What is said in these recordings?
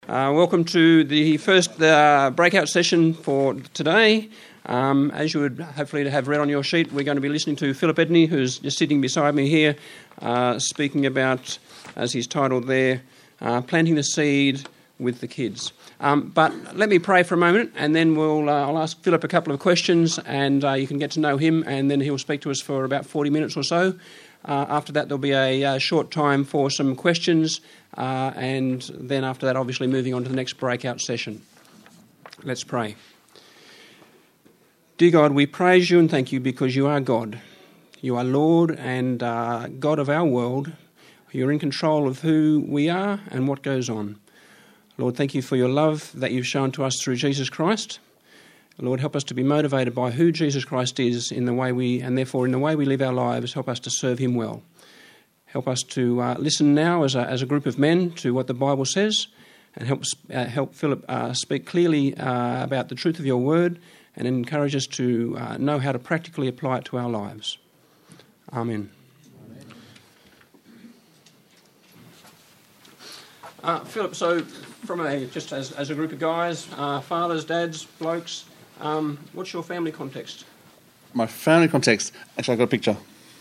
Welcome to the first breakout session for today. As you would hopefully have read on your sheet, we're going to be listening to Philip Edney, who's just sitting beside me here, speaking about, as he's titled there, planting the seed with the kids. But let me pray for a moment, and then I'll ask Philip a couple of questions, and you can get to know him, and then he'll speak to us for about 40 minutes or so. After that, there'll be a short time for some questions, and then after that, obviously, moving on to the next breakout session. Let's pray. Dear God, we praise you and thank you because you are God. You are Lord and God of our world. You're in control of who we are and what goes on. Lord, thank you for your love that you've shown to us through Jesus Christ. Lord, help us to be motivated by who Jesus Christ is in the way we live our lives. Help us to serve him well. Help us to listen now as a group of men to what the Bible says, and help Philip speak clearly about the truth of your word, and encourage us to know how to practically apply it to our lives. Amen. Philip, so just as a group of guys, fathers, dads, blokes, what's your family context? My family context? Actually, I've got a picture.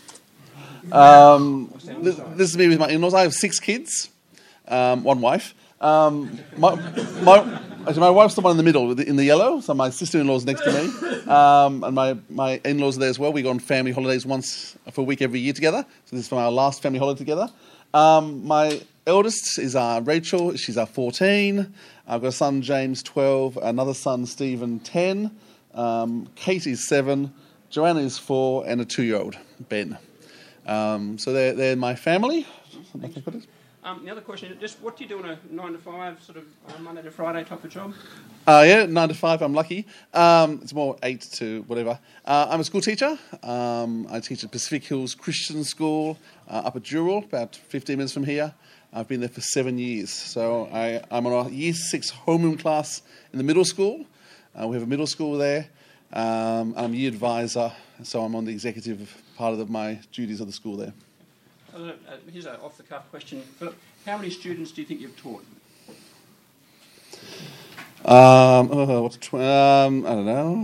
This is me with my in-laws. I have 6 kids, one wife. My wife's the one in the middle, in the yellow, so my sister-in-law's next to me. And my in-laws are there as well. We go on family holidays once for a week every year together. So this is from our last family holiday together. My eldest is Rachel. She's 14. I've got a son, James, 12. Another son, Stephen, 10. Kate is 7. Joanna is 4. And a 2-year-old, Ben. So they're my family. The other question is, just what do you do on a 9 to 5, sort of Monday to Friday type of job? 9 to 5, I'm lucky. It's more 8 to whatever. I'm a school teacher. I teach at Pacific Hills Christian School up at Dural, about 15 minutes from here. I've been there for 7 years. So I'm on a Year 6 homeroom class in the middle school. We have a middle school there. I'm a year advisor, so I'm on the executive part of my duties of the school there. Here's an off-the-cuff question. Philip, how many students do you think you've taught? I don't know.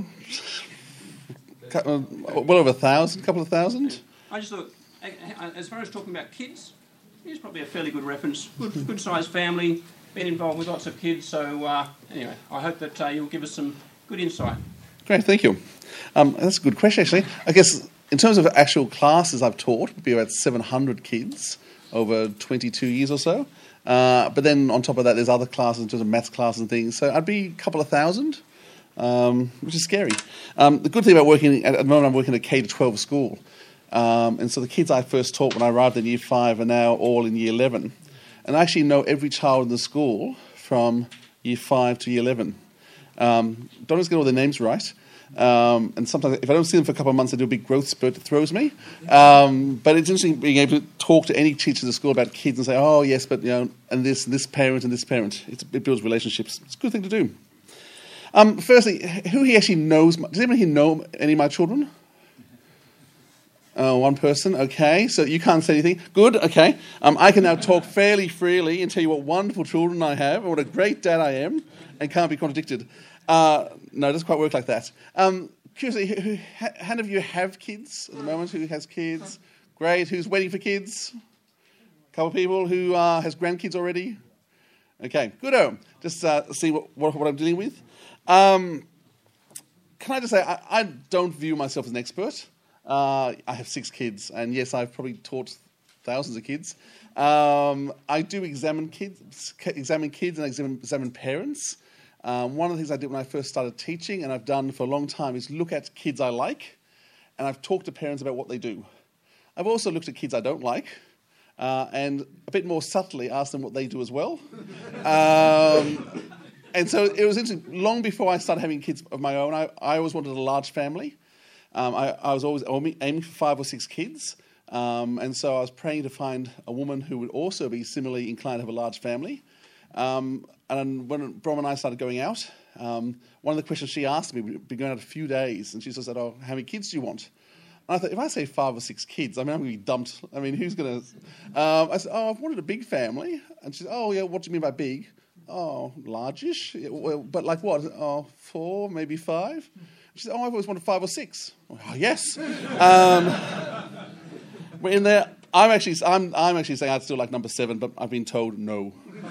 Well over 1,000, couple of thousand. I just thought, as far as talking about kids, here's probably a fairly good reference. Good-sized family, been involved with lots of kids. So anyway, I hope that you'll give us some good insight. Great, thank you. That's a good question, actually. I guess in terms of actual classes I've taught, it would be about 700 kids over 22 years or so. But then on top of that, there's other classes in terms of maths classes and things. So I'd be a couple of thousand, which is scary. The good thing about working, at the moment I'm working at a K-12 school. And so the kids I first taught when I arrived in Year 5 are now all in Year 11. And I actually know every child in the school from Year 5 to Year 11. Don't always get all their names right. And sometimes if I don't see them for a couple of months, they do a big growth spurt that throws me. But it's interesting being able to talk to any teacher in the school about kids and say, oh, yes, but, and this parent and this parent. It builds relationships. It's a good thing to do. Firstly, who he actually knows? Does anyone here know any of my children? One person, okay. So you can't say anything. Good, okay. I can now talk fairly freely and tell you what wonderful children I have and what a great dad I am and can't be contradicted. No, it doesn't quite work like that. Curiously, how many of you have kids at the moment? Who has kids? Great. Who's waiting for kids? A couple of people. Who has grandkids already? Okay, good. Just see what I'm dealing with. Can I just say, I don't view myself as an expert. I have 6 kids, and yes, I've probably taught thousands of kids. I do examine kids and examine parents. One of the things I did when I first started teaching, and I've done for a long time, is look at kids I like, and I've talked to parents about what they do. I've also looked at kids I don't like, and a bit more subtly asked them what they do as well. And so it was interesting. Long before I started having kids of my own, I always wanted a large family. I was always aiming for 5 or 6 kids. And so I was praying to find a woman who would also be similarly inclined to have a large family. And when Brom and I started going out, one of the questions she asked me, we'd been going out a few days, and she just said, how many kids do you want? And I thought, if I say 5 or 6 kids, I'm going to be dumped. Who's going to... I said, I've wanted a big family. And she said, yeah, what do you mean by big? oh, largish. Well, but like what? Oh, 4, maybe 5. She said, oh, I've always wanted 5 or 6. Oh, yes. We're in there. I'm actually saying I'd still like number 7, but I've been told no.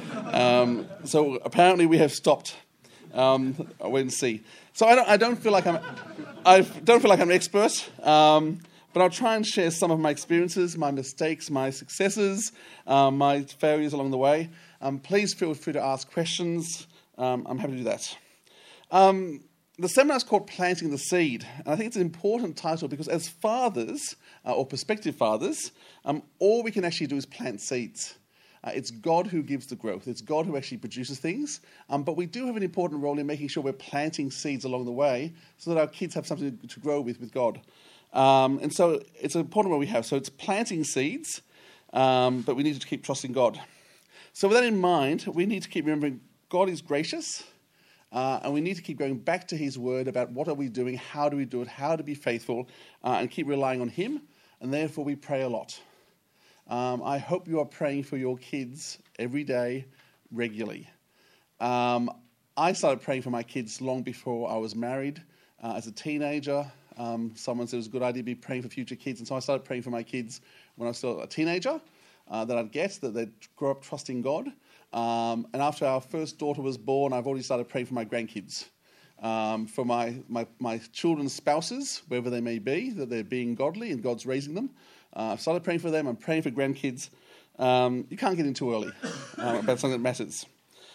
So apparently we have stopped. I'll wait and see. So I don't feel like I'm an expert, but I'll try and share some of my experiences, my mistakes, my successes, my failures along the way. Please feel free to ask questions. I'm happy to do that. The seminar is called Planting the Seed, and I think it's an important title because as fathers, or prospective fathers, all we can actually do is plant seeds. It's God who gives the growth. It's God who actually produces things. But we do have an important role in making sure we're planting seeds along the way so that our kids have something to grow with God. And so it's an important role we have. So it's planting seeds, but we need to keep trusting God. So with that in mind, we need to keep remembering God is gracious, and we need to keep going back to his word about what are we doing, how do we do it, how to be faithful, and keep relying on him. And therefore we pray a lot. I hope you are praying for your kids every day, regularly. I started praying for my kids long before I was married. As a teenager, someone said it was a good idea to be praying for future kids, and so I started praying for my kids when I was still a teenager, that they'd grow up trusting God. And after our first daughter was born, I've already started praying for my grandkids, for my children's spouses, wherever they may be, that they're being godly and God's raising them. I've started praying for them. I'm praying for grandkids. You can't get in too early about something that matters.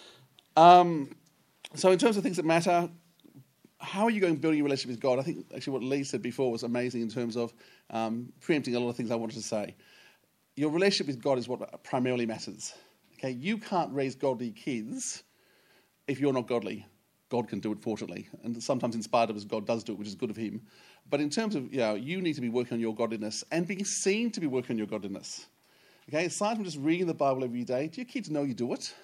So in terms of things that matter, how are you going to build your relationship with God? I think actually what Lee said before was amazing in terms of preempting a lot of things I wanted to say. Your relationship with God is what primarily matters. Okay, you can't raise godly kids if you're not godly. God can do it, fortunately, and sometimes in spite of us, God does do it, which is good of him. But in terms of, you need to be working on your godliness and being seen to be working on your godliness. Okay, aside from just reading the Bible every day, do your kids know you do it?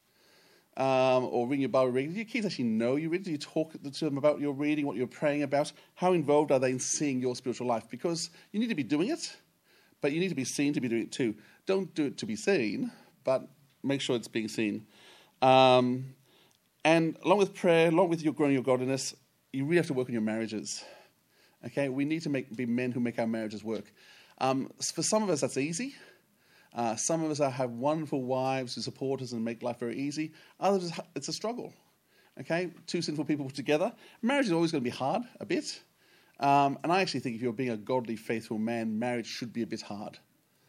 Or reading your Bible regularly? Do your kids actually know you read? Do you talk to them about your reading, what you're praying about? How involved are they in seeing your spiritual life? Because you need to be doing it, but you need to be seen to be doing it too. Don't do it to be seen, but make sure it's being seen. And along with prayer, along with your growing your godliness, you really have to work on your marriages. Okay, we need to be men who make our marriages work. For some of us, that's easy. Some of us have wonderful wives who support us and make life very easy. Others, it's a struggle. Okay, 2 sinful people together. Marriage is always going to be hard, a bit. And I actually think if you're being a godly, faithful man, marriage should be a bit hard.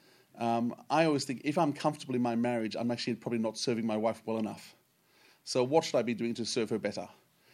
I always think if I'm comfortable in my marriage, I'm actually probably not serving my wife well enough. So what should I be doing to serve her better?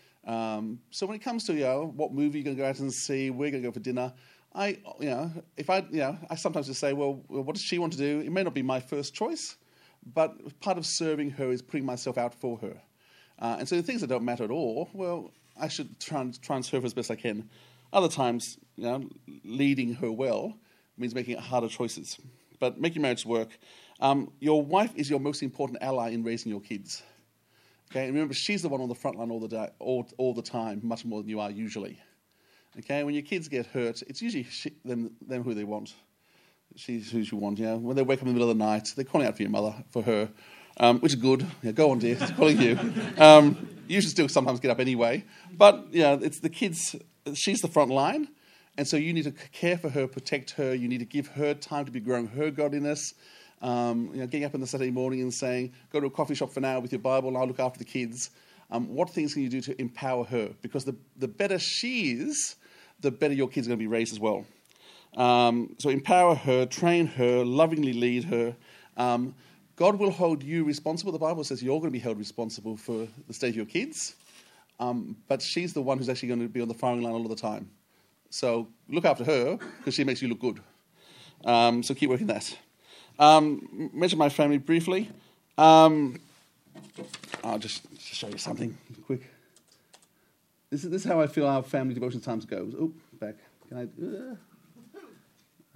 So when it comes to what movie you're going to go out and see, we're going to go for dinner, I sometimes just say, well, what does she want to do? It may not be my first choice, but part of serving her is putting myself out for her. And so the things that don't matter at all, well, I should try and serve her as best I can. Other times, leading her well means making harder choices. But make your marriage work. Your wife is your most important ally in raising your kids. Okay, and remember, she's the one on the front line all the time, much more than you are usually. Okay, when your kids get hurt, it's usually them who they want. She's who you want. When they wake up in the middle of the night, they're calling out for your mother, for her, which is good. Go on, dear, it's calling you. You should still sometimes get up anyway, but it's the kids. She's the front line, and so you need to care for her, protect her. You need to give her time to be growing her godliness. Getting up on the Saturday morning and saying, go to a coffee shop for now with your Bible and I'll look after the kids. What things can you do to empower her? Because the better she is, the better your kids are going to be raised as well. So empower her, train her, lovingly lead her. God will hold you responsible. The Bible says you're going to be held responsible for the state of your kids. But she's the one who's actually going to be on the firing line all of the time. So look after her because she makes you look good. So keep working that. Mention my family briefly. I'll just show you something quick. This is how I feel our family devotion times goes. Oh, back. Can I?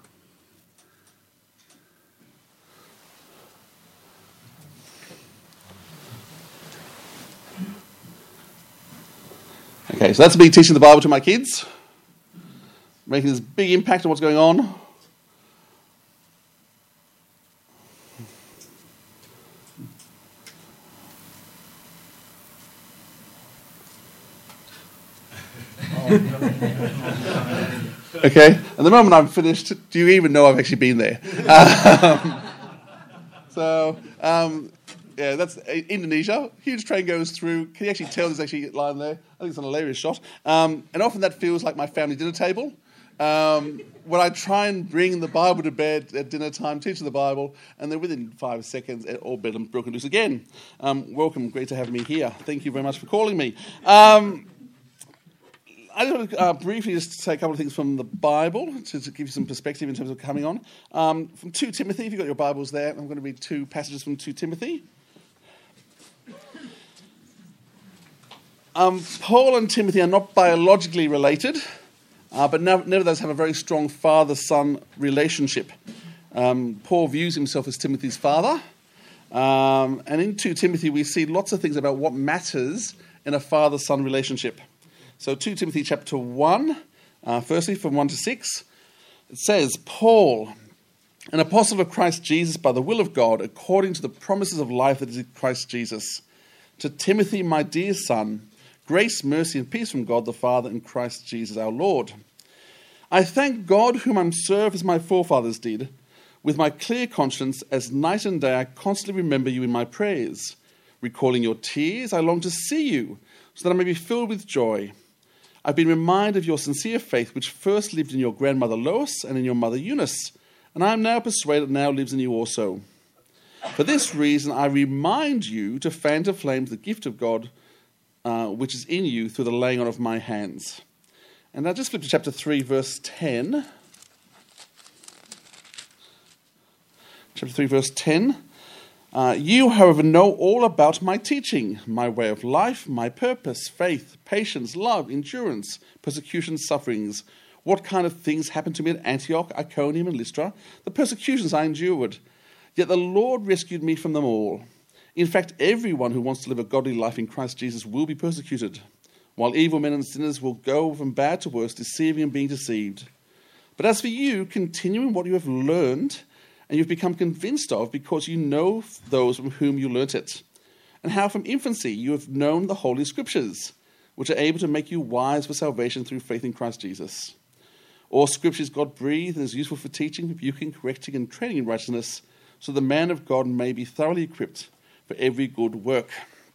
Okay, so that's me teaching the Bible to my kids, making this big impact on what's going on. Okay, and the moment I'm finished, do you even know I've actually been there? Yeah, that's Indonesia. Huge train goes through. Can you actually tell there's actually a line there? I think it's an hilarious shot. And often that feels like my family dinner table. When I try and bring the Bible to bed at dinner time, teach the Bible, and then within 5 seconds, all bedlam broken loose again. Welcome, great to have me here. Thank you very much for calling me. I just want to briefly just say a couple of things from the Bible to give you some perspective in terms of coming on. From 2 Timothy, if you've got your Bibles there, I'm going to read 2 passages from 2 Timothy. Paul and Timothy are not biologically related, but nevertheless have a very strong father-son relationship. Paul views himself as Timothy's father, and in 2 Timothy we see lots of things about what matters in a father-son relationship. So 2 Timothy chapter 1, firstly from 1 to 6, it says, Paul, an apostle of Christ Jesus by the will of God, according to the promises of life that is in Christ Jesus. To Timothy, my dear son, grace, mercy, and peace from God the Father and Christ Jesus our Lord. I thank God whom I serve as my forefathers did. With my clear conscience, as night and day I constantly remember you in my prayers. Recalling your tears, I long to see you, so that I may be filled with joy. I've been reminded of your sincere faith, which first lived in your grandmother Lois and in your mother Eunice, and I am now persuaded now lives in you also. For this reason, I remind you to fan to flames the gift of God, which is in you through the laying on of my hands. And now just flip to chapter 3, verse 10. Chapter 3, verse 10. You, however, know all about my teaching, my way of life, my purpose, faith, patience, love, endurance, persecution, sufferings, what kind of things happened to me at Antioch, Iconium, and Lystra, the persecutions I endured. Yet the Lord rescued me from them all. In fact, everyone who wants to live a godly life in Christ Jesus will be persecuted, while evil men and sinners will go from bad to worse, deceiving and being deceived. But as for you, continue in what you have learned and you've become convinced of, because you know those from whom you learnt it, and how from infancy you have known the Holy Scriptures, which are able to make you wise for salvation through faith in Christ Jesus. All Scripture is God-breathed and is useful for teaching, rebuking, correcting, and training in righteousness, so the man of God may be thoroughly equipped for every good work.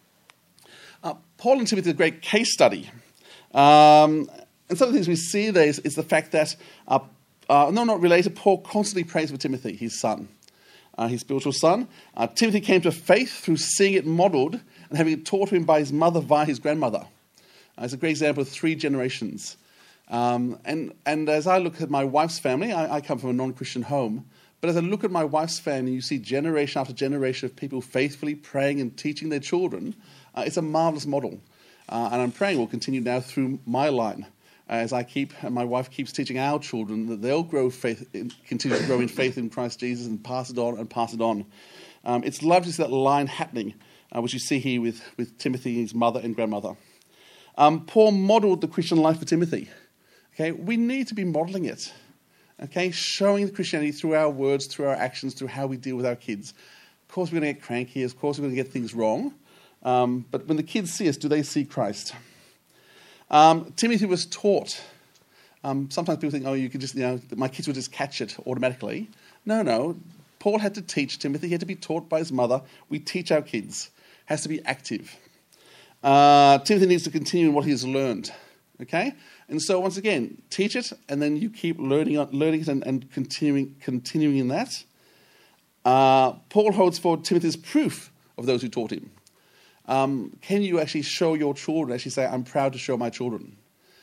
Paul and Timothy is a great case study. And some of the things we see there is the fact that, not related, Paul constantly prays for Timothy, his son, his spiritual son. Timothy came to faith through seeing it modelled and having it taught to him by his mother via his grandmother. It's a great example of 3 generations. And as I look at my wife's family, I come from a non-Christian home, but as I look at my wife's family, you see generation after generation of people faithfully praying and teaching their children. It's a marvellous model. And I'm praying will continue now through my line. As my wife keeps teaching our children that they'll continue to grow in faith in Christ Jesus and pass it on and pass it on. It's lovely to see that line happening, which you see here with Timothy, his mother and grandmother. Paul modelled the Christian life for Timothy. Okay, we need to be modelling it. Okay, showing the Christianity through our words, through our actions, through how we deal with our kids. Of course, we're going to get cranky. Of course, we're going to get things wrong. But when the kids see us, do they see Christ? Timothy was taught. Sometimes people think, you could just, my kids would just catch it automatically. No. Paul had to teach Timothy. He had to be taught by his mother. We teach our kids. Has to be active. Timothy needs to continue in what he has learned. Okay? And so once again, teach it, and then you keep learning it and continuing in that. Paul holds forward Timothy as proof of those who taught him. Can you actually show your children, actually say, I'm proud to show my children?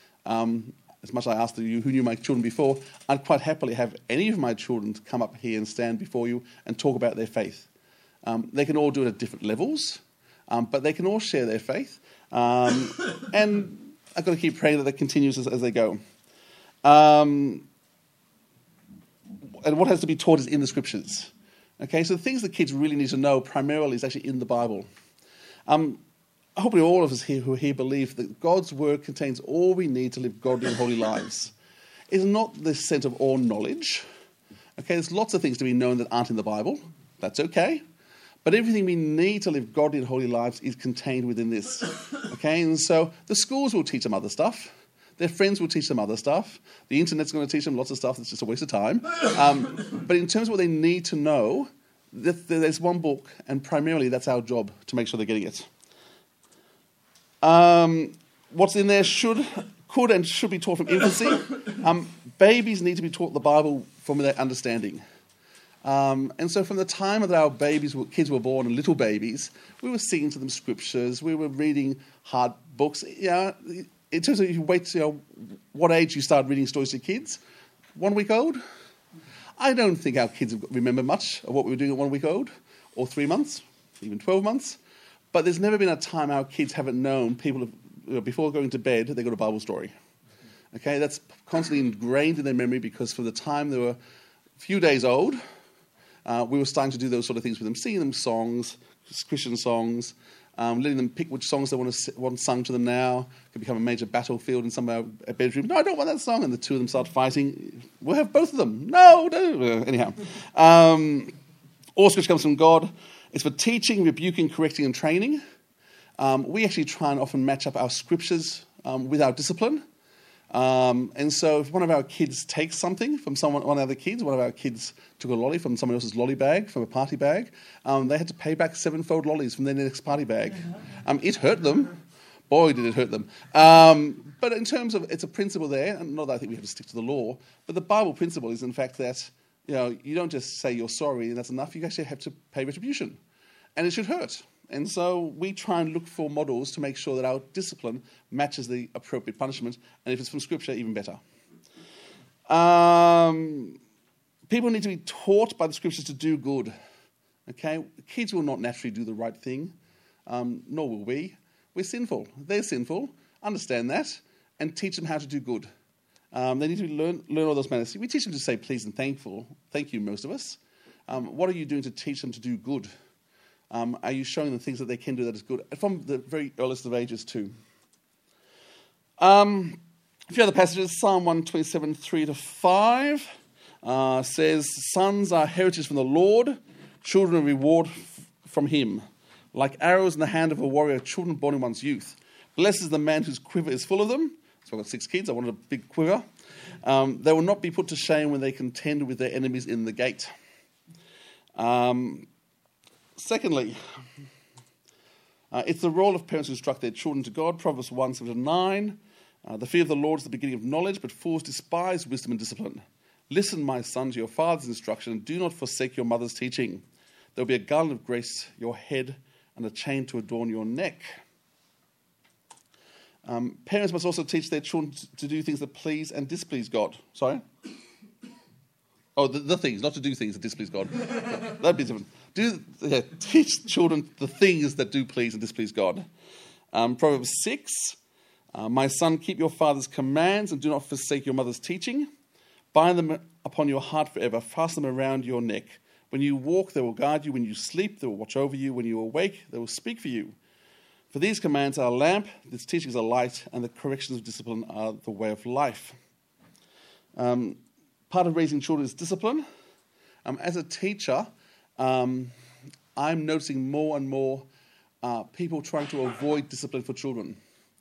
As much as I asked you who knew my children before, I'd quite happily have any of my children come up here and stand before you and talk about their faith. They can all do it at different levels, but they can all share their faith. And I've got to keep praying that that continues as they go. And what has to be taught is in the Scriptures. Okay, so the things that kids really need to know primarily is actually in the Bible. Hopefully all of us here who believe that God's Word contains all we need to live godly and holy lives. It's not this sense of all knowledge. Okay, there's lots of things to be known that aren't in the Bible. That's okay. But everything we need to live godly and holy lives is contained within this. Okay, and so the schools will teach them other stuff. Their friends will teach them other stuff. The internet's going to teach them lots of stuff that's just a waste of time. But in terms of what they need to know, there's one book, and primarily that's our job to make sure they're getting it. What's in there could and should be taught from infancy. Babies need to be taught the Bible from their understanding. And so from the time that our kids were born and little babies, we were singing to them scriptures, we were reading hard books. In terms of if you wait to what age you start reading stories to your kids, 1 week old? I don't think our kids remember much of what we were doing at 1 week old, or 3 months, even 12 months. But there's never been a time our kids haven't known before going to bed, they got a Bible story. Okay, that's constantly ingrained in their memory because from the time they were a few days old, we were starting to do those sort of things with them, singing them songs, Christian songs, letting them pick which songs they want sung to them now. It could become a major battlefield in some of our bedroom. No, I don't want that song. And the two of them start fighting. We'll have both of them. No. Anyhow. All scripture comes from God. It's for teaching, rebuking, correcting, and training. We actually try and often match up our scriptures with our discipline. And so if one of our kids takes something from one of the other kids, one of our kids took a lolly from someone else's lolly bag, from a party bag, they had to pay back 7-fold lollies from their next party bag. It hurt them. Boy, did it hurt them. But in terms of, it's a principle there, and not that I think we have to stick to the law, but the Bible principle is in fact that, you don't just say you're sorry and that's enough, you actually have to pay retribution. And it should hurt. And so we try and look for models to make sure that our discipline matches the appropriate punishment. And if it's from Scripture, even better. People need to be taught by the Scriptures to do good. Okay? Kids will not naturally do the right thing, nor will we. We're sinful. They're sinful. Understand that. And teach them how to do good. They need to learn all those manners. We teach them to say please and thank you, most of us. What are you doing to teach them to do good? Are you showing them things that they can do that is good? From the very earliest of ages too. A few other passages. Psalm 127, 3-5 says, sons are heritage from the Lord, children a reward from him. Like arrows in the hand of a warrior, children born in one's youth. Blessed is the man whose quiver is full of them. So I've got 6 kids. I wanted a big quiver. They will not be put to shame when they contend with their enemies in the gate. Secondly, it's the role of parents to instruct their children to God. Proverbs 1:7-9. The fear of the Lord is the beginning of knowledge, but fools despise wisdom and discipline. Listen, my son, to your father's instruction, and do not forsake your mother's teaching. There will be a garland of grace your head and a chain to adorn your neck. Parents must also teach their children to do things that please and displease God. Sorry? Oh, the things, not to do things that displease God. That'd be different. Teach children the things that do please and displease God. Proverbs 6, my son, keep your father's commands and do not forsake your mother's teaching. Bind them upon your heart forever. Fasten them around your neck. When you walk, they will guard you. When you sleep, they will watch over you. When you awake, they will speak for you. For these commands are a lamp, this teaching is a light, and the corrections of discipline are the way of life. Part of raising children is discipline. As a teacher, I'm noticing more and more people trying to avoid discipline for children.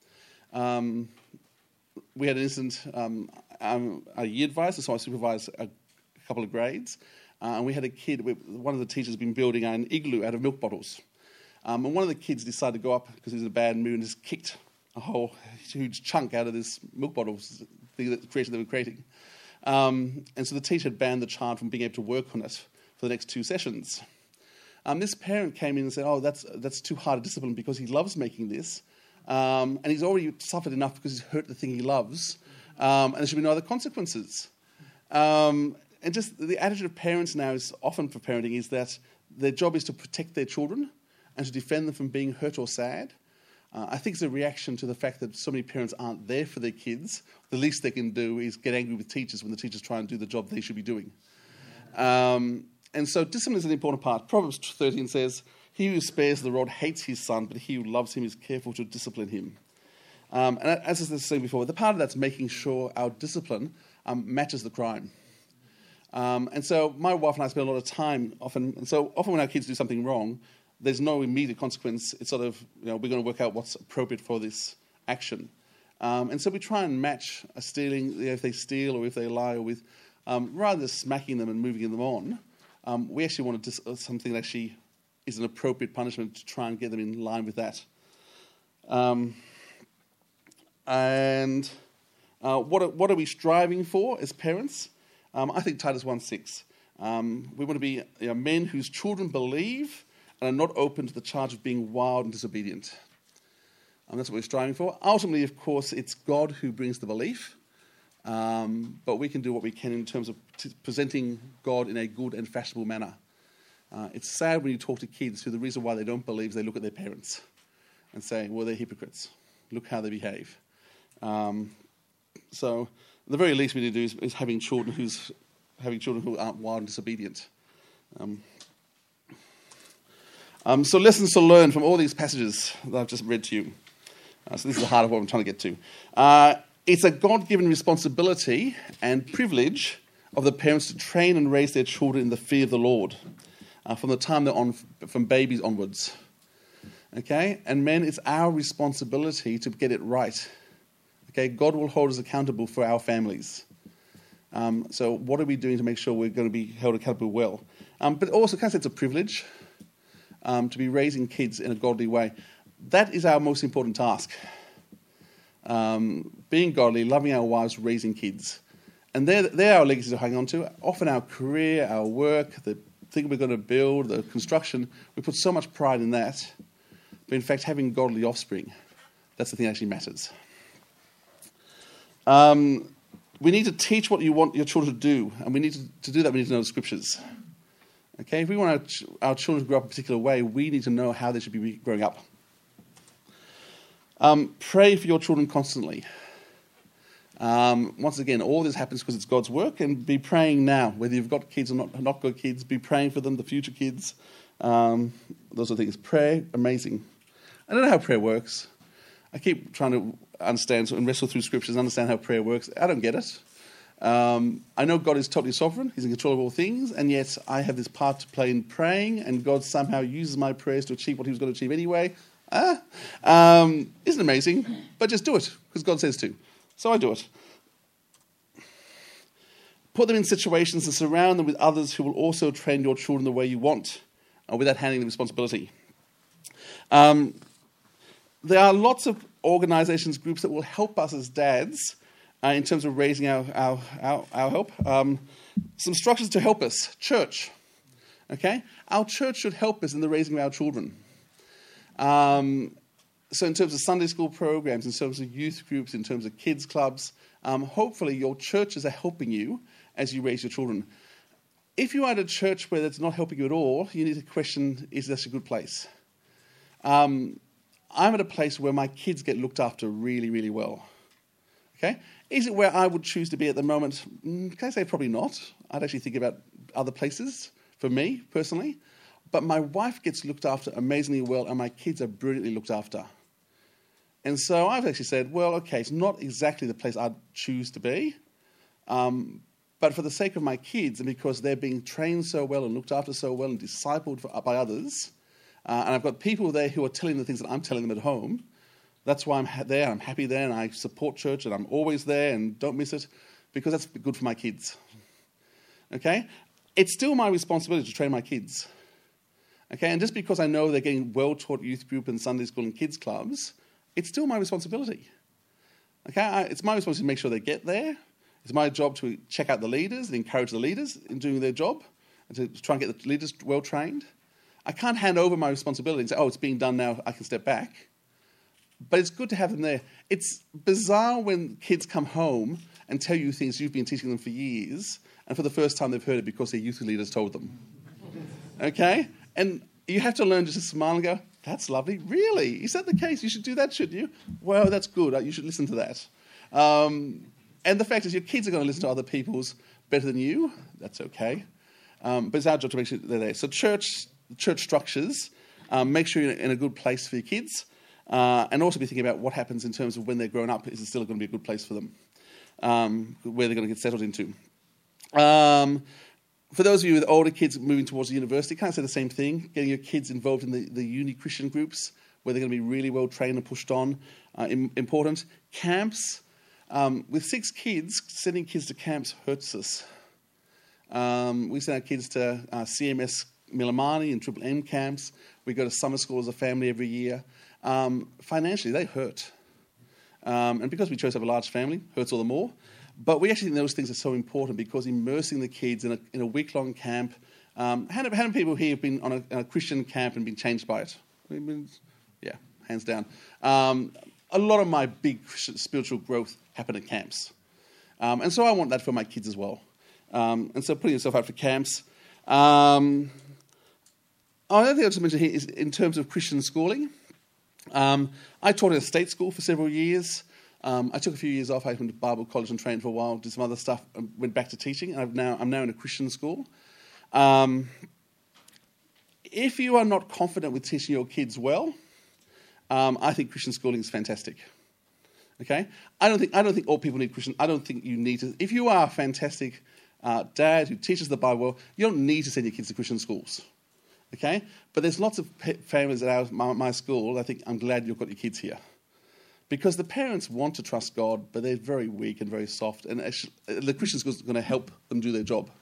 We had an incident, a year advisor, so I supervised a couple of grades, and we had a kid, one of the teachers had been building an igloo out of milk bottles. And one of the kids decided to go up because he was in a bad mood and just kicked a whole huge chunk out of this milk bottles thing that they were creating. And so the teacher had banned the child from being able to work on it for the next 2 sessions. This parent came in and said, that's too hard a discipline because he loves making this. And he's already suffered enough because he's hurt the thing he loves. And there should be no other consequences. And just the attitude of parents now is often for parenting is that their job is to protect their children and to defend them from being hurt or sad. I think it's a reaction to the fact that so many parents aren't there for their kids. The least they can do is get angry with teachers when the teachers try and do the job they should be doing. And so discipline is an important part. Proverbs 13 says, he who spares the rod hates his son, but he who loves him is careful to discipline him. And as I was saying before, the part of that's making sure our discipline matches the crime. And so my wife and I spend a lot of time often when our kids do something wrong, there's no immediate consequence. It's sort of, we're going to work out what's appropriate for this action. And so we try and match a stealing, if they steal or if they lie, or with, rather than smacking them and moving them on, we actually want to do something that actually is an appropriate punishment to try and get them in line with that. What are we striving for as parents? I think Titus 1:6. We want to be men whose children believe and are not open to the charge of being wild and disobedient. That's what we're striving for. Ultimately, of course, it's God who brings the belief, but we can do what we can in terms of presenting God in a good and fashionable manner. It's sad when you talk to kids who the reason why they don't believe is they look at their parents and say, well, they're hypocrites. Look how they behave. So the very least we need to do is having children who aren't wild and disobedient. So lessons to learn from all these passages that I've just read to you. So this is the heart of what I'm trying to get to. It's a God-given responsibility and privilege of the parents to train and raise their children in the fear of the Lord from the time they're on, from babies onwards. Okay? And men, it's our responsibility to get it right. Okay? God will hold us accountable for our families. So what are we doing to make sure we're going to be held accountable well? But also, can I say it's a privilege to be raising kids in a godly way. That is our most important task. Being godly, loving our wives, raising kids. And they're our legacy to hang on to. Often our career, our work, the thing we're going to build, the construction, we put so much pride in that. But in fact, having godly offspring, that's the thing that actually matters. We need to teach what you want your children to do. And we need to do that, we need to know the scriptures. Okay, if we want our children to grow up a particular way, we need to know how they should be growing up. Pray for your children constantly. Once again, all this happens because it's God's work, and be praying now. Whether you've got kids or not got kids, be praying for them, the future kids. Those are things. Prayer, amazing. I don't know how prayer works. I keep trying to understand and wrestle through scriptures and understand how prayer works. I don't get it. I know God is totally sovereign. He's in control of all things, and yet I have this part to play in praying, and God somehow uses my prayers to achieve what he was going to achieve anyway. Isn't it amazing? But just do it, because God says to. So I do it. Put them in situations and surround them with others who will also train your children the way you want, without handing them responsibility. There are lots of organisations, groups that will help us as dads in terms of raising our help. Some structures to help us. Church. Okay? Our church should help us in the raising of our children. So in terms of Sunday school programs, in terms of youth groups, in terms of kids clubs, hopefully your churches are helping you as you raise your children. If you are at a church where it's not helping you at all, you need to question, is this a good place? I'm at a place where my kids get looked after really, really well. Okay? Is it where I would choose to be at the moment? Can I say probably not? I'd actually think about other places for me, personally. But my wife gets looked after amazingly well, and my kids are brilliantly looked after. And so I've actually said, well, okay, it's not exactly the place I'd choose to be, but for the sake of my kids, and because they're being trained so well and looked after so well and discipled by others, and I've got people there who are telling the things that I'm telling them at home, that's why I'm there, I'm happy there, and I support church, and I'm always there, and don't miss it, because that's good for my kids. Okay? It's still my responsibility to train my kids. Okay, and just because I know they're getting well-taught youth group and Sunday school and kids clubs, it's still my responsibility. Okay, it's my responsibility to make sure they get there. It's my job to check out the leaders and encourage the leaders in doing their job and to try and get the leaders well-trained. I can't hand over my responsibility and say, oh, it's being done now, I can step back. But it's good to have them there. It's bizarre when kids come home and tell you things you've been teaching them for years, and for the first time they've heard it because their youth leaders told them. Okay? And you have to learn just to smile and go, that's lovely. Really? Is that the case? You should do that, shouldn't you? Well, that's good. You should listen to that. And the fact is your kids are going to listen to other people's better than you. That's okay. But it's our job to make sure they're there. So church structures, make sure you're in a good place for your kids. And also be thinking about what happens in terms of when they're grown up. Is it still going to be a good place for them? Where they're going to get settled into. For those of you with older kids moving towards the university, kind of say the same thing. Getting your kids involved in the uni Christian groups where they're going to be really well trained and pushed on. Important. Camps. With 6 kids, sending kids to camps hurts us. We send our kids to CMS Milamani and Triple M camps. We go to summer school as a family every year. Financially, they hurt. And because we chose to have a large family, hurts all the more. But we actually think those things are so important because immersing the kids in a week-long camp. How many people here have been on a Christian camp and been changed by it? Yeah, hands down. A lot of my big spiritual growth happened at camps. And so I want that for my kids as well. And so putting yourself out for camps. Another thing I'll just mention here is in terms of Christian schooling. I taught at a state school for several years. I took a few years off. I went to Bible college and trained for a while, did some other stuff, and went back to teaching. I'm now in a Christian school. If you are not confident with teaching your kids well, I think Christian schooling is fantastic. Okay, I don't think all people need Christian. I don't think you need to. If you are a fantastic dad who teaches the Bible well, you don't need to send your kids to Christian schools. Okay, but there's lots of families at my school. I think I'm glad you've got your kids here, because the parents want to trust God, but they're very weak and very soft, and actually, the Christian school is going to help them do their job.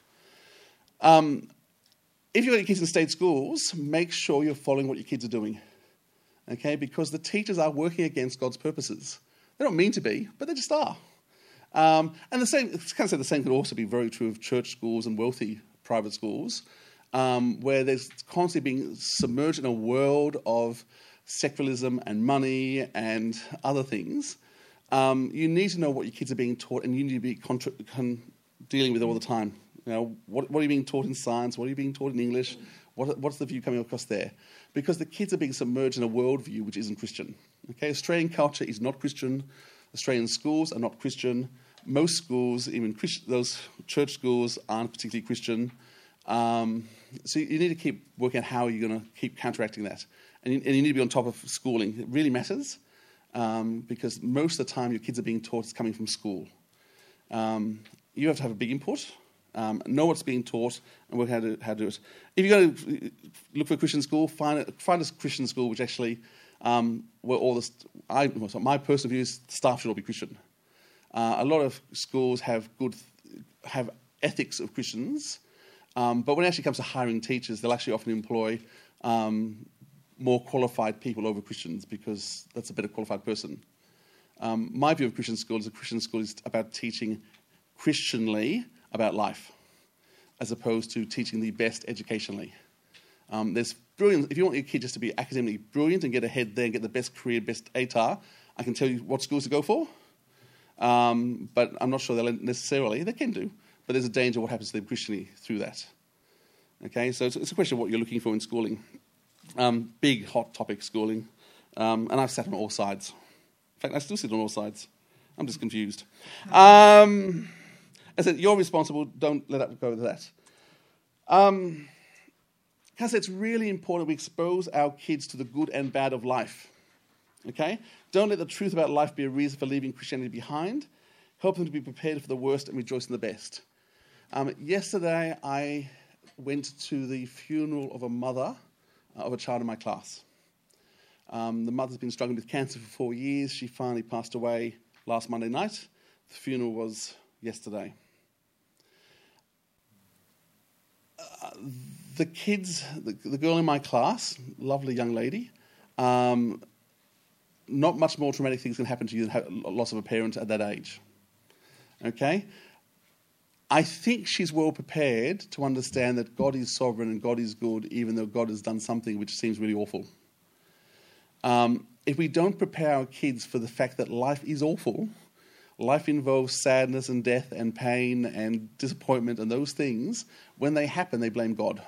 If you've got your kids in state schools, make sure you're following what your kids are doing. Okay, because the teachers are working against God's purposes. They don't mean to be, but they just are. And the same could also be very true of church schools and wealthy private schools, where there's constantly being submerged in a world of secularism and money and other things. You need to know what your kids are being taught, and you need to be dealing with it all the time. You know, what are you being taught in science? What are you being taught in English? What's the view coming across there? Because the kids are being submerged in a worldview which isn't Christian. Okay, Australian culture is not Christian. Australian schools are not Christian. Most schools, even those church schools, aren't particularly Christian. So you need to keep working out how you're going to keep counteracting that. And you need to be on top of schooling. It really matters, because most of the time your kids are being taught it's coming from school. You have to have a big input, know what's being taught, and work out how to do it. If you're going to look for a Christian school, find a Christian school which actually, where my personal view is staff should all be Christian. A lot of schools have ethics of Christians, but when it actually comes to hiring teachers, they'll actually often employ more qualified people over Christians because that's a better qualified person. My view of Christian school is a Christian school is about teaching Christianly about life, as opposed to teaching the best educationally. There's brilliant. If you want your kid just to be academically brilliant and get ahead there and get the best career, best ATAR, I can tell you what schools to go for. But I'm not sure they'll necessarily. They can do, but there's a danger what happens to them Christianly through that. Okay, so it's a question of what you're looking for in schooling. Big hot topic, schooling, and I've sat on all sides. In fact, I still sit on all sides. I'm just confused. I said, you're responsible. Don't let up go with that. Because it's really important we expose our kids to the good and bad of life. Okay? Don't let the truth about life be a reason for leaving Christianity behind. Help them to be prepared for the worst and rejoice in the best. Yesterday, I went to the funeral of a mother of a child in my class. The mother's been struggling with cancer for 4 years. She finally passed away last Monday night. The funeral was yesterday. The kids, the girl in my class, lovely young lady, not much more traumatic things can happen to you than loss of a parent at that age. Okay? I think she's well prepared to understand that God is sovereign and God is good, even though God has done something which seems really awful. If we don't prepare our kids for the fact that life is awful, life involves sadness and death and pain and disappointment and those things, when they happen, they blame God.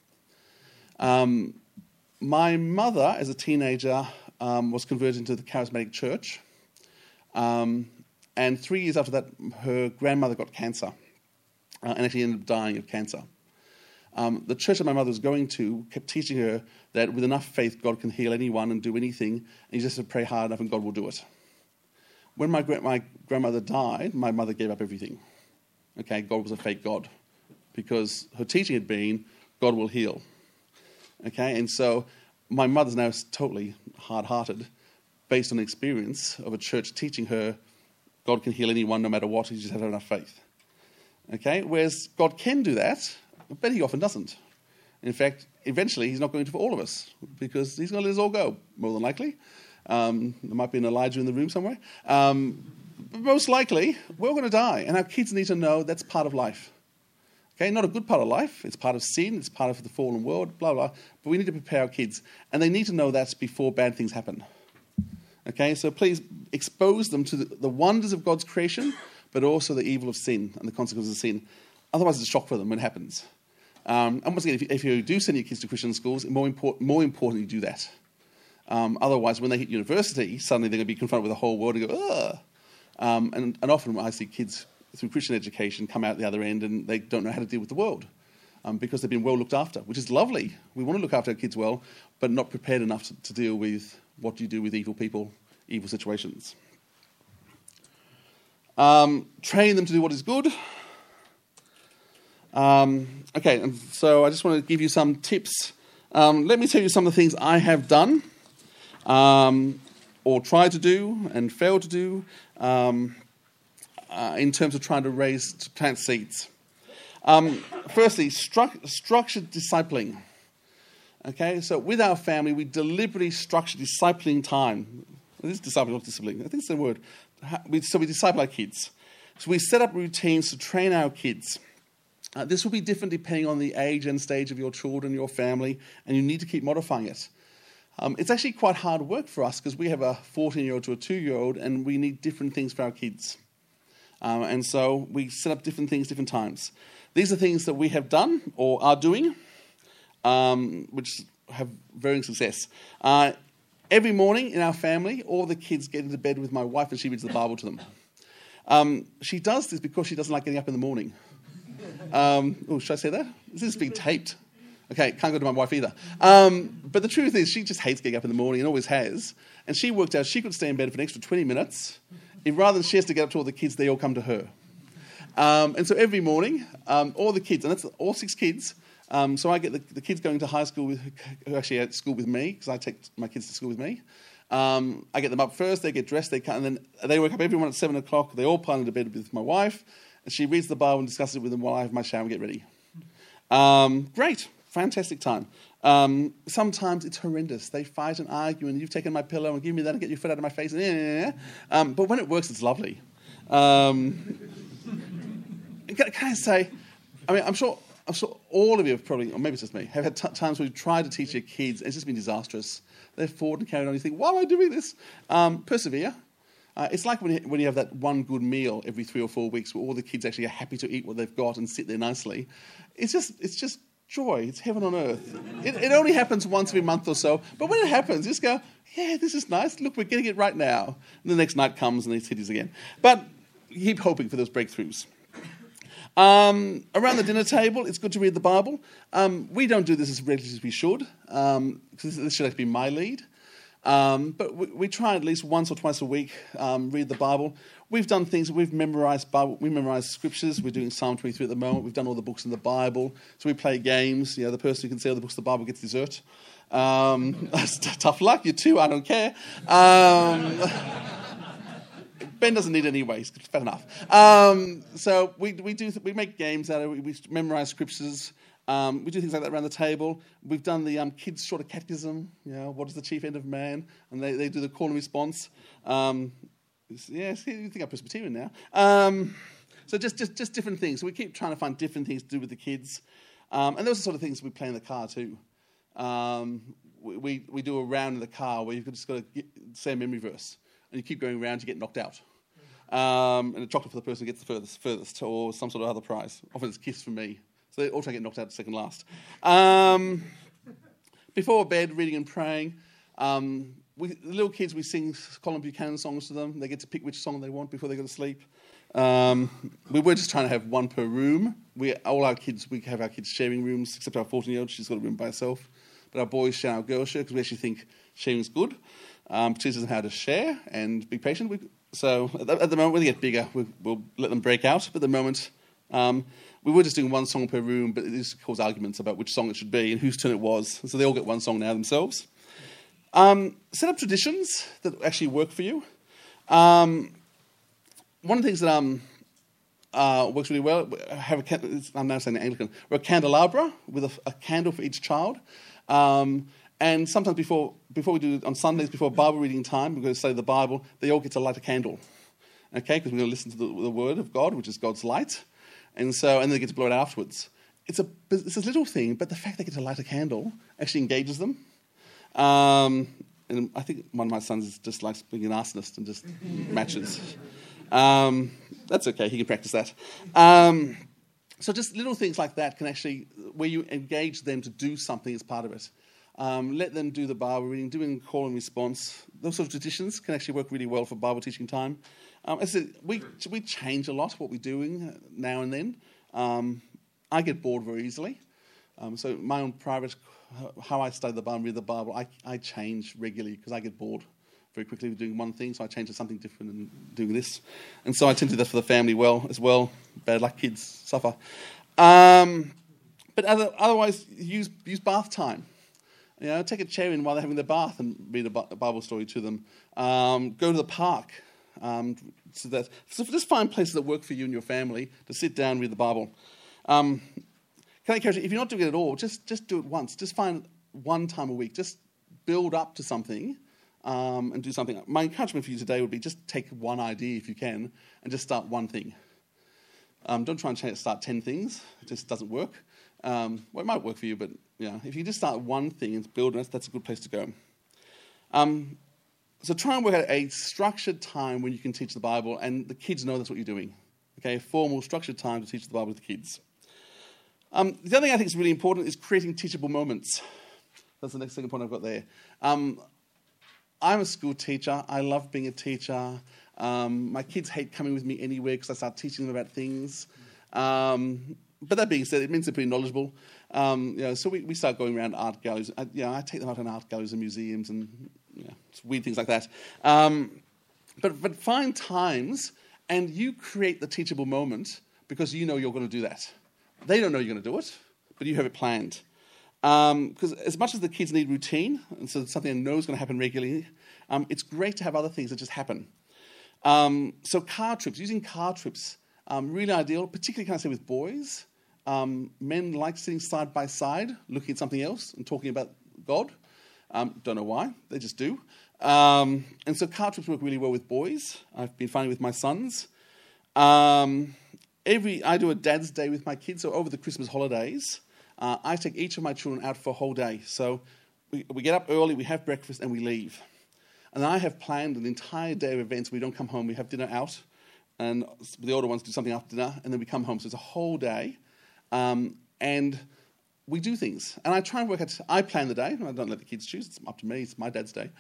My mother, as a teenager, was converted into the charismatic church. And 3 years after that, her grandmother got cancer. And actually ended up dying of cancer. The church that my mother was going to kept teaching her that with enough faith, God can heal anyone and do anything, and you just have to pray hard enough and God will do it. When my grandmother died, my mother gave up everything. Okay, God was a fake God, because her teaching had been, God will heal. Okay, and so my mother's now totally hard-hearted, based on the experience of a church teaching her God can heal anyone no matter what, you just have enough faith. Okay, whereas God can do that, but he often doesn't. In fact, eventually he's not going to for all of us, because he's going to let us all go, more than likely. There might be an Elijah in the room somewhere. But most likely, we're all going to die, and our kids need to know that's part of life. Okay, not a good part of life. It's part of sin. It's part of the fallen world, blah, blah. But we need to prepare our kids, and they need to know that before bad things happen. Okay, so please expose them to the wonders of God's creation, but also the evil of sin and the consequences of sin. Otherwise, it's a shock for them when it happens. And once again, if you do send your kids to Christian schools, more important you do that. Otherwise, when they hit university, suddenly they're going to be confronted with the whole world and go, ugh. And often I see kids through Christian education come out the other end and they don't know how to deal with the world because they've been well looked after, which is lovely. We want to look after our kids well, but not prepared enough to deal with what do you do with evil people, evil situations. Train them to do what is good. Okay, and so I just want to give you some tips. Let me tell you some of the things I have done or tried to do and failed to do in terms of trying to plant seeds. Firstly, structured discipling. Okay, so with our family, we deliberately structure discipling time. This is discipling, not discipling. I think it's the word. So we disciple our kids. So we set up routines to train our kids. This will be different depending on the age and stage of your children, your family, and you need to keep modifying it. It's actually quite hard work for us because we have a 14-year-old to a 2-year-old and we need different things for our kids. And so we set up different things, different times. These are things that we have done or are doing, which have varying success. Every morning in our family, all the kids get into bed with my wife and she reads the Bible to them. She does this because she doesn't like getting up in the morning. Should I say that? This is being taped. Okay, can't go to my wife either. But the truth is, she just hates getting up in the morning and always has. And she worked out she could stay in bed for an extra 20 minutes. If rather than she has to get up to all the kids, they all come to her. And so every morning, all the kids, and that's all 6 kids, so I get the kids going to high school, who actually at school with me, because I take my kids to school with me. I get them up first, they get dressed, they come, and then they wake up everyone at 7 o'clock. They all pile into bed with my wife, and she reads the Bible and discusses it with them while I have my shower and get ready. Great, fantastic time. Sometimes it's horrendous. They fight and argue, and you've taken my pillow and give me that and get your foot out of my face. But when it works, it's lovely. Can I say, I'm sure all of you have probably, or maybe it's just me, have had times where you've tried to teach your kids, and it's just been disastrous. They've fought and carried on. You think, why am I doing this? Persevere. It's like when you have that one good meal every 3 or 4 weeks where all the kids actually are happy to eat what they've got and sit there nicely. It's just joy. It's heaven on earth. It only happens once every month or so. But when it happens, you just go, yeah, this is nice. Look, we're getting it right now. And the next night comes and it's hideous again. But keep hoping for those breakthroughs. Around the dinner table, it's good to read the Bible. We don't do this as regularly as we should, because this should actually be my lead. But we try at least once or twice a week read the Bible. We've done things. We've memorized Bible. We memorize scriptures. We're doing Psalm 23 at the moment. We've done all the books in the Bible. So we play games. The person who can say all the books of the Bible gets dessert. That's tough luck. You're 2. I don't care. Ben doesn't need it anyway. It's fair enough. So we make games out of it. We memorize scriptures. We do things like that around the table. We've done the kids' short catechism. What is the chief end of man? And they do the call and response. You think I'm Presbyterian now. So just different things. So we keep trying to find different things to do with the kids. And those are the sort of things we play in the car too. We do a round in the car where you've just got to say a memory verse. And you keep going around, you get knocked out. And a chocolate for the person who gets the furthest, or some sort of other prize. Often it's a kiss from me. So they all try to get knocked out second last. Before bed, reading and praying. The little kids, we sing Colin Buchanan songs to them. They get to pick which song they want before they go to sleep. We were just trying to have one per room. We have our kids sharing rooms, except our 14-year-old. She's got a room by herself. But our boys share our girls share because we actually think sharing is good. Teaches them how to share and be patient. So at the moment, when they get bigger, we'll let them break out. But at the moment, we were just doing one song per room, but it used to cause arguments about which song it should be and whose turn it was. So they all get one song now themselves. Set up traditions that actually work for you. One of the things that works really well, I'm now saying the Anglican, we're a candelabra with a candle for each child. And sometimes before we do, on Sundays, before Bible reading time, we're going to study the Bible, they all get to light a candle. Okay, because we're going to listen to the Word of God, which is God's light. And then they get to blow it afterwards. It's a little thing, but the fact they get to light a candle actually engages them. And I think one of my sons just likes being an arsonist and just matches. That's okay, he can practice that. So just little things like that can actually, where you engage them to do something as part of it. Let them do the Bible reading, doing call and response. Those sort of traditions can actually work really well for Bible teaching time. As I said, we change a lot what we're doing now and then. I get bored very easily. So my own private, how I study the Bible, read the Bible, I change regularly because I get bored very quickly with doing one thing, so I change to something different and doing this. And so I tend to do that for the family as well. Bad luck, kids suffer. But otherwise, use bath time. Take a chair in while they're having their bath and read a Bible story to them. Go to the park. So just find places that work for you and your family to sit down and read the Bible. Can I encourage you, if you're not doing it at all, just do it once. Just find one time a week. Just build up to something and do something. My encouragement for you today would be just take one idea if you can and just start one thing. Don't try and start 10 things. It just doesn't work. Well, it might work for you, but if you just start one thing and build it, that's a good place to go. So try and work out a structured time when you can teach the Bible, and the kids know that's what you're doing. Okay, a formal, structured time to teach the Bible with the kids. The other thing I think is really important is creating teachable moments. That's the second point I've got there. I'm a school teacher. I love being a teacher. My kids hate coming with me anywhere because I start teaching them about things. But that being said, it means they're pretty knowledgeable. So we start going around art galleries. I take them out on art galleries and museums and weird things like that. But find times and you create the teachable moment because you know you're going to do that. They don't know you're going to do it, but you have it planned. Because as much as the kids need routine, and so it's something they know is going to happen regularly, it's great to have other things that just happen. So using car trips, really ideal, particularly can I say with boys. Men like sitting side by side, looking at something else and talking about God. Don't know why, they just do. And so car trips work really well with boys. I've been finding with my sons. I do a dad's day with my kids, so over the Christmas holidays, I take each of my children out for a whole day. So we get up early, we have breakfast, and we leave. And I have planned an entire day of events. We don't come home, we have dinner out, and the older ones do something after dinner, and then we come home. So it's a whole day, and we do things. And I try and work out, I plan the day, I don't let the kids choose, it's up to me, it's my dad's day.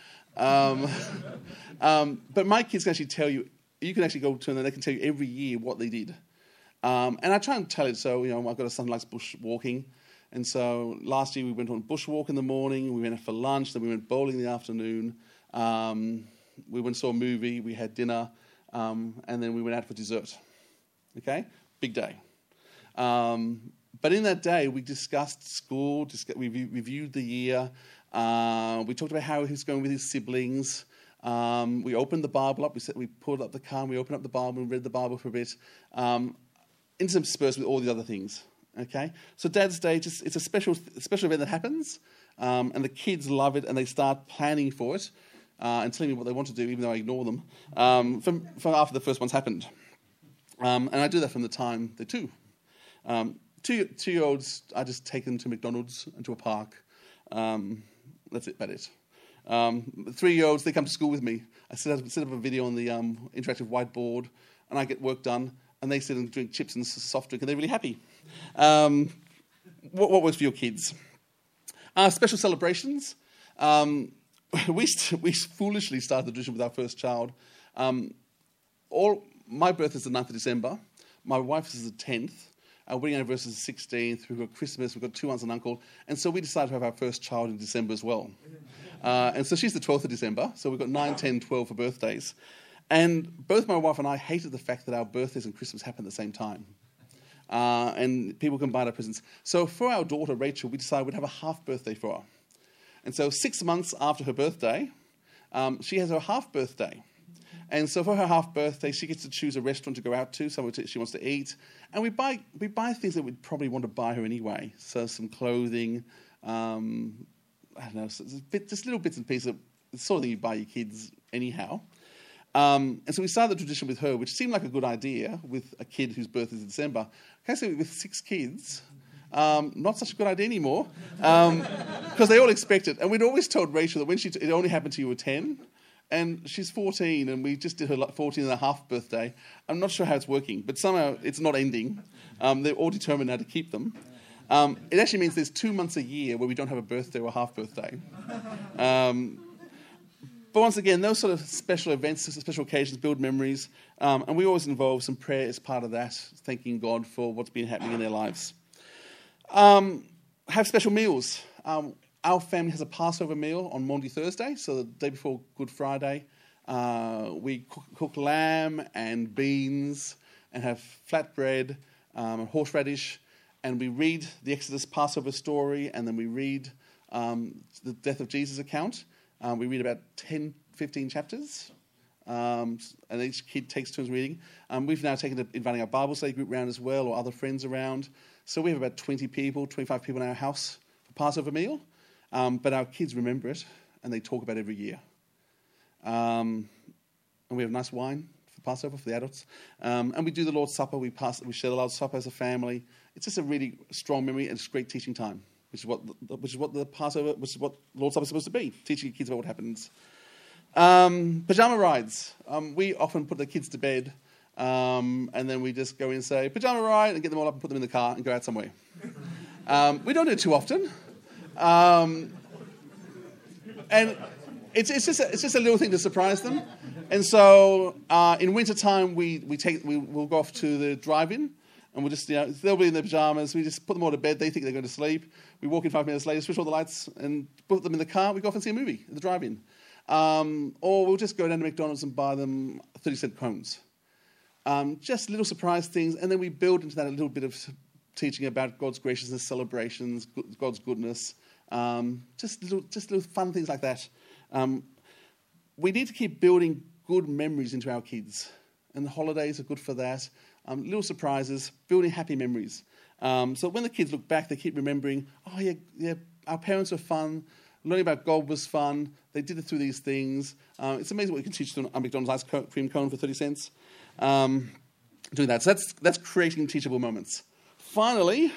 But my kids can actually tell you can actually go to them and they can tell you every year what they did. And I try and tell it, so, I've got a son who likes bush walking. And so last year we went on a bush walk in the morning, we went out for lunch, then we went bowling in the afternoon. We went and saw a movie, we had dinner, and then we went out for dessert. Okay? Big day. But in that day, we discussed school, we reviewed the year, we talked about how he was going with his siblings. We opened the Bible up, we pulled up the car, and we opened up the Bible and read the Bible for a bit. Interspersed with all the other things. Okay, so Dad's Day, it's a special event that happens, and the kids love it, and they start planning for it and telling me what they want to do, even though I ignore them. From after the first one's happened, and I do that from the time they're two. 2-year-olds, I just take them to McDonald's and to a park. That's about it. 3-year-olds, they come to school with me. I set up a video on the interactive whiteboard, and I get work done. And they sit and drink chips and soft drink, and they're really happy. What works for your kids? Special celebrations. We foolishly started the tradition with our first child. My birthday is the 9th of December. My wife's is the 10th. Our wedding anniversary is the 16th. We've got Christmas. We've got 2 aunts and uncle. And so we decided to have our first child in December as well. And so she's the 12th of December. So we've got 9, 10, 12 for birthdays. And both my wife and I hated the fact that our birthdays and Christmas happen at the same time. And people can buy our presents. So for our daughter, Rachel, we decided we'd have a half birthday for her. And so 6 months after her birthday, she has her half birthday. And so for her half birthday, she gets to choose a restaurant to go out to, somewhere she wants to eat. And we buy things that we'd probably want to buy her anyway. So some clothing, I don't know, just little bits and pieces of the sort of thing you buy your kids anyhow. And so we started the tradition with her, which seemed like a good idea with a kid whose birthday is in December. Okay, so with 6 kids, not such a good idea anymore, because they all expect it. And we'd always told Rachel that when it only happened to you at 10, and she's 14, and we just did her 14 and a half birthday. I'm not sure how it's working, but somehow it's not ending. They're all determined now to keep them. It actually means there's 2 months a year where we don't have a birthday or a half birthday. But once again, those sort of special events, special occasions build memories, and we always involve some prayer as part of that, thanking God for what's been happening in their lives. Have special meals. Our family has a Passover meal on Maundy Thursday, so the day before Good Friday. We cook lamb and beans and have flatbread and horseradish, and we read the Exodus Passover story, and then we read the death of Jesus account. We read about 10, 15 chapters, and each kid takes turns reading. We've now taken to inviting our Bible study group around as well, or other friends around. So we have about 20 people, 25 people in our house for Passover meal. But our kids remember it, and they talk about it every year. And we have nice wine for Passover for the adults. And we do the Lord's Supper. We share the Lord's Supper as a family. It's just a really strong memory, and it's a great teaching time, which is what the Lord's Supper is supposed to be, teaching your kids about what happens. Pajama rides. We often put the kids to bed, and then we just go in and say, pajama ride, and get them all up and put them in the car and go out somewhere. We don't do it too often. And it's just a little thing to surprise them. And so in winter time we'll go off to the drive-in, and we'll just they'll be in their pajamas. We just put them all to bed. They think they're going to sleep. We walk in 5 minutes later, switch all the lights, and put them in the car. We go off and see a movie at the drive-in, or we'll just go down to McDonald's and buy them 30-cent cones. Just little surprise things, and then we build into that a little bit of teaching about God's graciousness, celebrations, God's goodness. Just little fun things like that. We need to keep building good memories into our kids, and the holidays are good for that. Little surprises, building happy memories. So when the kids look back, they keep remembering, oh yeah, our parents were fun, learning about God was fun, they did it through these things. It's amazing what you can teach them on McDonald's ice cream cone for 30 cents. Doing that. So that's creating teachable moments. Finally,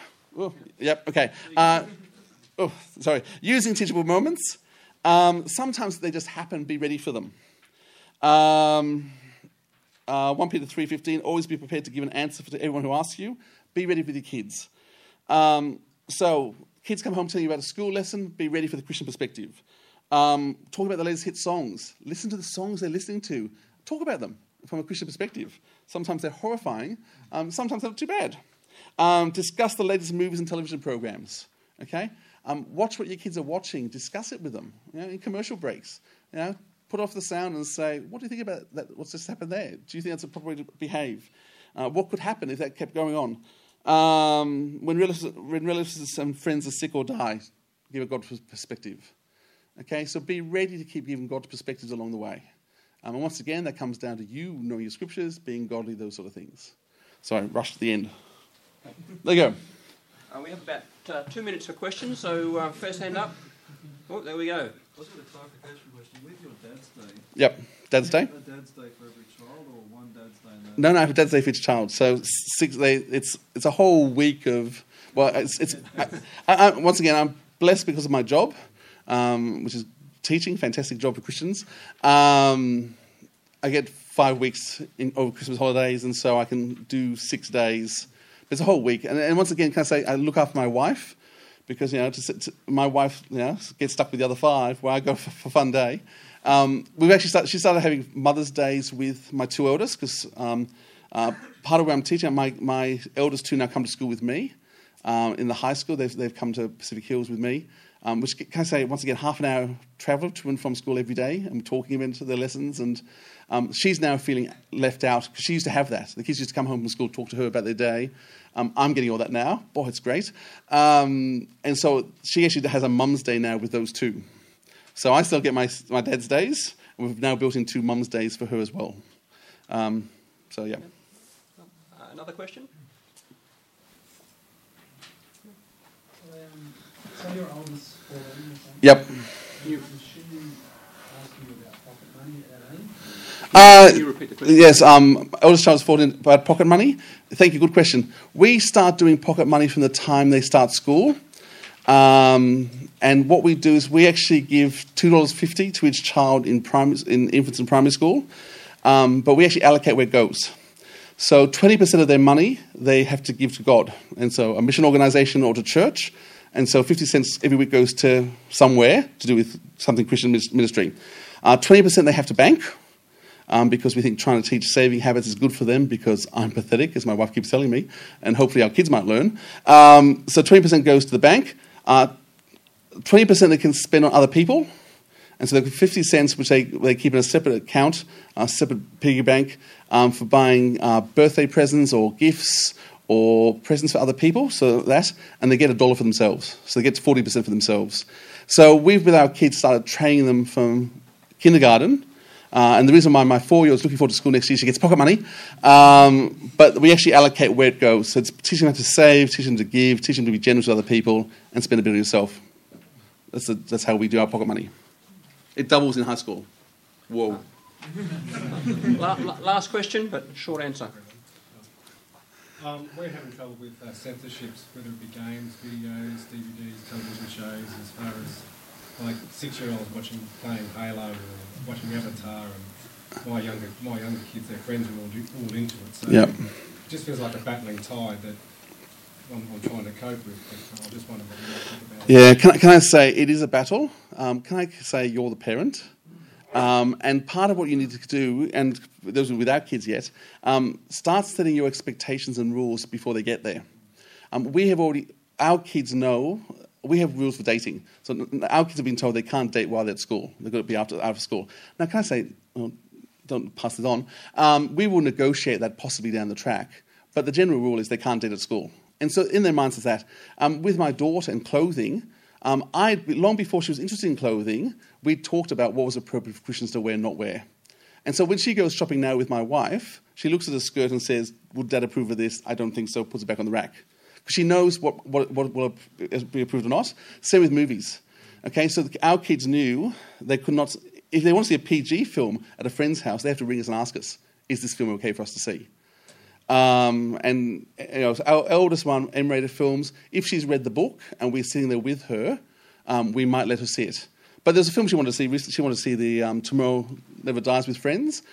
using teachable moments. Sometimes they just happen. Be ready for them. 1 Peter 3:15. Always be prepared to give an answer to everyone who asks you. Be ready with your kids. So kids come home telling you about a school lesson. Be ready for the Christian perspective. Talk about the latest hit songs. Listen to the songs they're listening to. Talk about them from a Christian perspective. Sometimes they're horrifying. Sometimes they're not too bad. Discuss the latest movies and television programs. Okay, watch what your kids are watching. Discuss it with them. In commercial breaks. Put off the sound and say, "What do you think about that? What's just happened there? Do you think that's a proper way to behave? What could happen if that kept going on? When relatives and friends are sick or die, give a God perspective. Okay, so be ready to keep giving God perspectives along the way. And once again, that comes down to you knowing your scriptures, being godly, those sort of things. Sorry, rushed to the end. There you go. We have about 2 minutes for questions, so first hand up. Oh, there we go. I've got a clarification question. With your Dad's Day... Yep, Dad's Day? A Dad's Day for every child, or one Dad's Day? No, for Dad's Day for each child. So it's a whole week of... Well, once again, I'm blessed because of my job, which is teaching, fantastic job for Christians. I get 5 weeks over Christmas holidays, and so I can do 6 days. It's a whole week. And once again, can I say, I look after my wife, because my wife gets stuck with the other 5, where I go for a fun day. She started having Mother's Days with my 2 eldest, because part of where I'm teaching, my eldest 2 now come to school with me in the high school. They've come to Pacific Hills with me. which can I say, once again, half an hour travel to and from school every day, and talking them into their lessons. And she's now feeling left out because she used to have that. The kids used to come home from school, talk to her about their day. I'm getting all that now. Boy, it's great. And so she actually has a mum's day now with those two. So I still get my dad's days, and we've now built in 2 mum's days for her as well. So, yeah. Another question? So your oldest 14 or something? Yep. Did she ask you about pocket money at 8? Can you repeat the question? Yes, eldest child's 14, about pocket money. Thank you, good question. We start doing pocket money from the time they start school. And what we do is we actually give $2.50 to each child in infants and primary school, but we actually allocate where it goes. So 20% of their money they have to give to God, and so a mission organisation or to church, and so 50 cents every week goes to somewhere to do with something Christian ministry. 20% they have to bank, because we think trying to teach saving habits is good for them, because I'm pathetic, as my wife keeps telling me, and hopefully our kids might learn. So 20% goes to the bank. 20% they can spend on other people, and so they've got 50 cents which they keep in a separate account, a separate piggy bank, for buying birthday presents or gifts or presents for other people, so that, and they get $1 for themselves. So they get 40% for themselves. So we've, with our kids, started training them from kindergarten. And the reason why my 4-year-old is looking forward to school next year, she gets pocket money. But we actually allocate where it goes. So it's teaching them to save, teaching them to give, teaching them to be generous with other people, and spend a bit on yourself. That's how we do our pocket money. It doubles in high school. Whoa. Last question, but short answer. We're having trouble with censorships, whether it be games, videos, DVDs, television shows, as far as like 6-year-olds playing Halo or watching Avatar, and my younger kids, their friends are all into it. So Yep. it just feels like a battling tide that I'm trying to cope with. But I just wonder what you might think about it. Yeah, can I say it is a battle? Can I say you're the parent? And part of what you need to do, and those are without kids yet, start setting your expectations and rules before they get there. Our kids know, we have rules for dating. So our kids have been told they can't date while they're at school. They've got to be after school. Now, can I say, don't pass it on, we will negotiate that possibly down the track, but the general rule is they can't date at school. And so in their minds is that. With my daughter and clothing, long before she was interested in clothing, we talked about what was appropriate for Christians to wear and not wear. And so when she goes shopping now with my wife, she looks at a skirt and says, would Dad approve of this? I don't think so, puts it back on the rack. Because she knows what will be approved or not. Same with movies. Okay, so our kids knew they could not, if they want to see a PG film at a friend's house, they have to ring us and ask us, is this film okay for us to see? And our eldest one, M-rated films, if she's read the book and we're sitting there with her, we might let her see it. But there's a film she wanted to see recently. She wanted to see the Tomorrow Never Dies with Friends.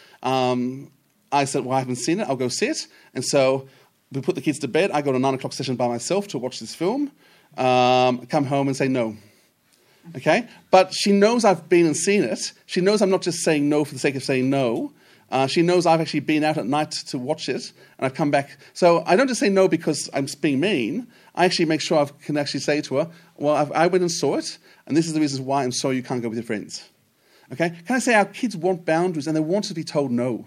I said, well, I haven't seen it. I'll go see it. And so we put the kids to bed. I go to a 9 o'clock session by myself to watch this film. Come home and say no. Okay? But she knows I've been and seen it. She knows I'm not just saying no for the sake of saying no. She knows I've actually been out at night to watch it, and I've come back. So I don't just say no because I'm being mean. I actually make sure I can actually say to her, well, I went and saw it, and this is the reasons why I'm sorry you can't go with your friends. Okay? Can I say our kids want boundaries, and they want to be told no.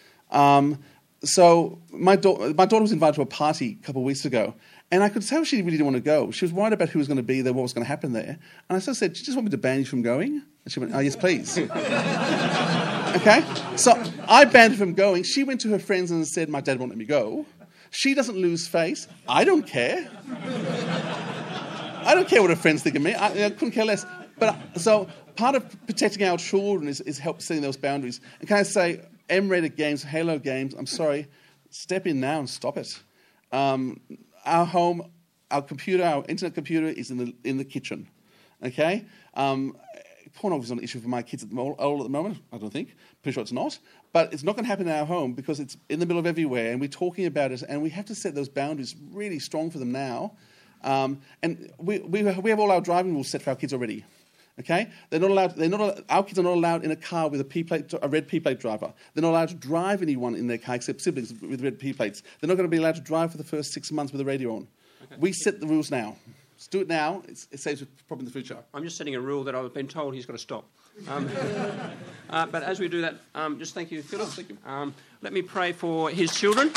So my daughter was invited to a party a couple of weeks ago, and I could tell she really didn't want to go. She was worried about who was going to be there, what was going to happen there. And I sort of said, do you just want me to ban you from going? And she went, oh, yes, please. Okay? So I banned her from going. She went to her friends and said, my dad won't let me go. She doesn't lose face. I don't care. I don't care what her friends think of me. I couldn't care less. But so part of protecting our children is help setting those boundaries. And can I say, M-rated games, Halo games, I'm sorry, step in now and stop it. Our home, our computer, our internet computer is in the kitchen. Okay? Pornography is not an issue for my kids at the moment, I don't think. Pretty sure it's not. But it's not going to happen in our home because it's in the middle of everywhere, and we're talking about it, and we have to set those boundaries really strong for them now. And we have all our driving rules set for our kids already. Okay, they're not allowed. Our kids are not allowed in a car with a red P plate driver. They're not allowed to drive anyone in their car except siblings with red P plates. They're not going to be allowed to drive for the first 6 months with the radio on. Okay. We set the rules now. Just do it now. It saves a problem in the future. I'm just setting a rule that I've been told he's got to stop. But as we do that, just thank you, Philip. Thank you. Let me pray for his children.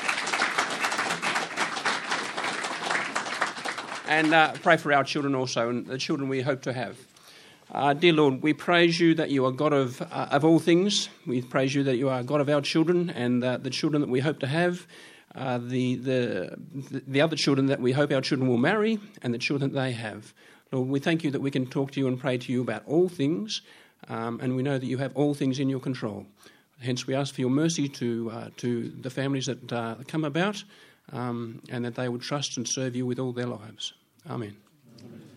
And pray for our children also, and the children we hope to have. Dear Lord, we praise you that you are God of all things. We praise you that you are God of our children and the children that we hope to have, the other children that we hope our children will marry, and the children that they have. Lord, we thank you that we can talk to you and pray to you about all things, and we know that you have all things in your control. Hence, we ask for your mercy to the families that come about, and that they would trust and serve you with all their lives. Amen.